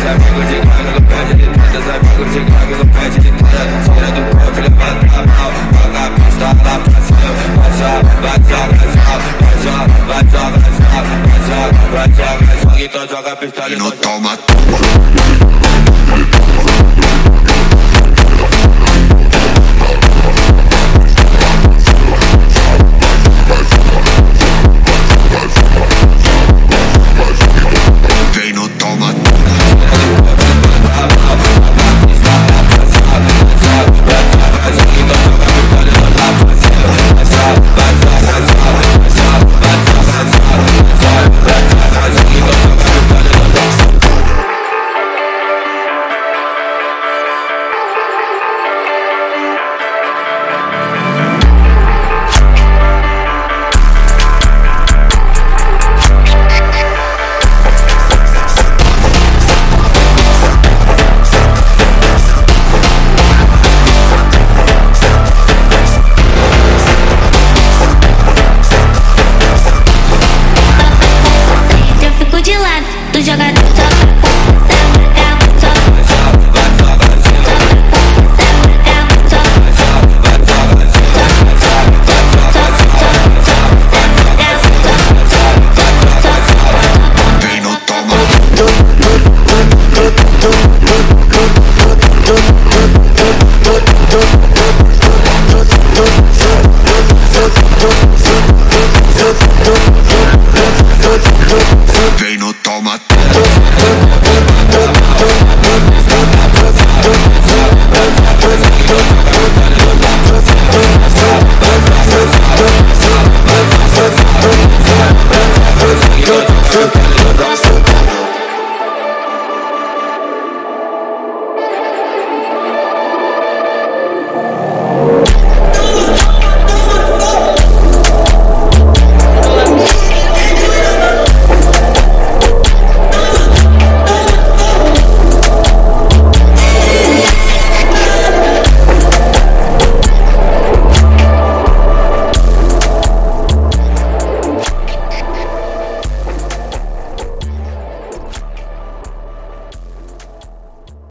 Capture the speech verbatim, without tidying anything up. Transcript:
sai bagulho de carga no pé de entrada, sai bagulho de carga no pé de entrada. Tira do pau, levanta a mão, joga a pista lá pra cima. Vai joga, vai joga, vai joga, vai joga, vai joga, vai joga, vai joga, joga, então joga a pistola e não toma.